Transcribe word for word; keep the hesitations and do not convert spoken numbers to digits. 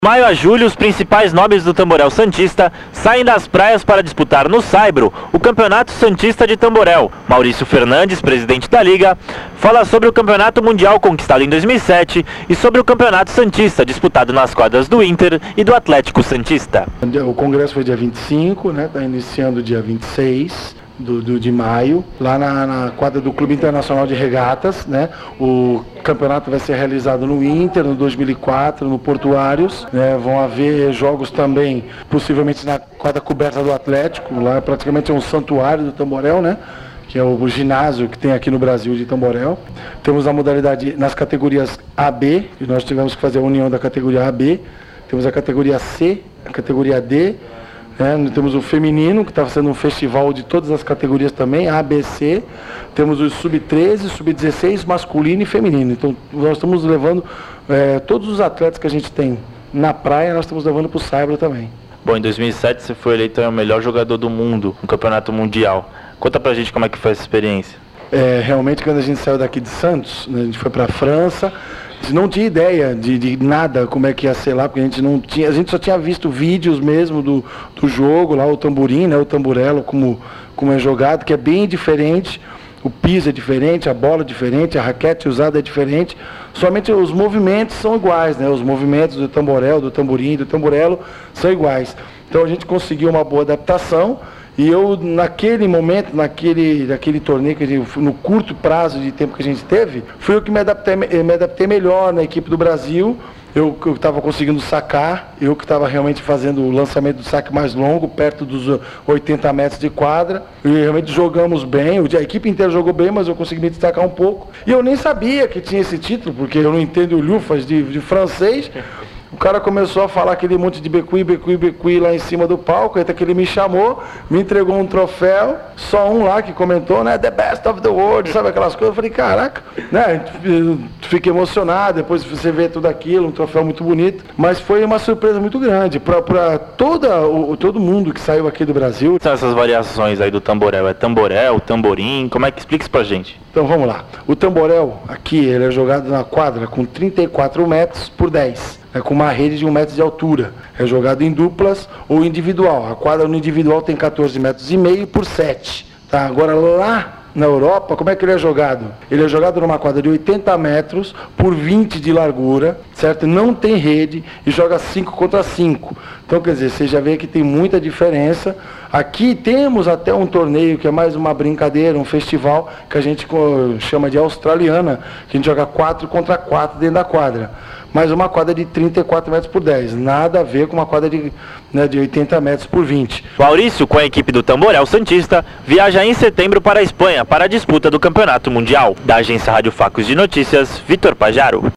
Maio a julho, os principais nomes do Tamborel Santista saem das praias para disputar no Saibro o Campeonato Santista de Tamborel. Maurício Fernandes, presidente da Liga, fala sobre o Campeonato Mundial conquistado em dois mil e sete e sobre o Campeonato Santista disputado nas quadras do Inter e do Atlético Santista. O congresso foi dia vinte e cinco, né? Está iniciando dia vinte e seis. Do, do, de maio, lá na, na quadra do Clube Internacional de Regatas, né? O campeonato vai ser realizado no Inter, no dois mil e quatro, no Portuários, né? Vão haver jogos também, possivelmente na quadra coberta do Atlético, lá praticamente é um santuário do Tamborel, né? Que é o ginásio que tem aqui no Brasil de Tamborel. Temos a modalidade nas categorias A B, e nós tivemos que fazer a união da categoria A B, temos a categoria C, a categoria D, É, temos o feminino, que está sendo um festival de todas as categorias também, A, B, C. Temos o sub treze, sub dezesseis, masculino e feminino. Então, nós estamos levando é, todos os atletas que a gente tem na praia, nós estamos levando para o Saibro também. Bom, em dois mil e sete você foi eleito o melhor jogador do mundo no Campeonato Mundial. Conta pra gente como é que foi essa experiência. É, realmente, quando a gente saiu daqui de Santos, né, a gente foi para a França. A gente não tinha ideia de, de nada como é que ia ser lá, porque a gente não tinha, a gente só tinha visto vídeos mesmo do, do jogo, lá o tamborim, né, o tamborelo, como, como é jogado, que é bem diferente, o piso é diferente, a bola é diferente, a raquete usada é diferente, somente os movimentos são iguais, né, os movimentos do tamborel, do tamborim, do tamborelo são iguais. Então a gente conseguiu uma boa adaptação. E eu, naquele momento, naquele, naquele torneio, que a gente, no curto prazo de tempo que a gente teve, fui eu que me adaptei, me adaptei melhor na equipe do Brasil. Eu que estava conseguindo sacar, eu que estava realmente fazendo o lançamento do saque mais longo, perto dos oitenta metros de quadra. E realmente jogamos bem, a equipe inteira jogou bem, mas eu consegui me destacar um pouco. E eu nem sabia que tinha esse título, porque eu não entendo o lufas de, de francês. O cara começou a falar aquele monte de becuí, becuí, becuí lá em cima do palco, até que ele me chamou, me entregou um troféu, só um lá que comentou, né, the best of the world, sabe aquelas coisas, eu falei, caraca, né, fiquei emocionado, depois você vê tudo aquilo, um troféu muito bonito, mas foi uma surpresa muito grande, para toda, o, todo mundo que saiu aqui do Brasil. São essas variações aí do tamborel, é tamborel, tamborim, como é que explica isso pra gente? Então vamos lá, o tamborel aqui, ele é jogado na quadra com trinta e quatro metros por dez. É com uma rede de um metro de altura. É jogado em duplas ou individual. A quadra no individual tem quatorze metros e meio por sete. Tá? Agora lá na Europa, como é que ele é jogado? Ele é jogado numa quadra de oitenta metros por vinte de largura, certo? Não tem rede e joga cinco contra cinco. Então, quer dizer, você já vê que tem muita diferença. Aqui temos até um torneio que é mais uma brincadeira, um festival que a gente chama de australiana, que a gente joga quatro contra quatro dentro da quadra. Mas uma quadra de trinta e quatro metros por dez, nada a ver com uma quadra de, né, de oitenta metros por vinte. Maurício, com a equipe do Tamborel Santista, viaja em setembro para a Espanha para a disputa do Campeonato Mundial. Da agência Rádio Facos de Notícias, Vitor Pajaro.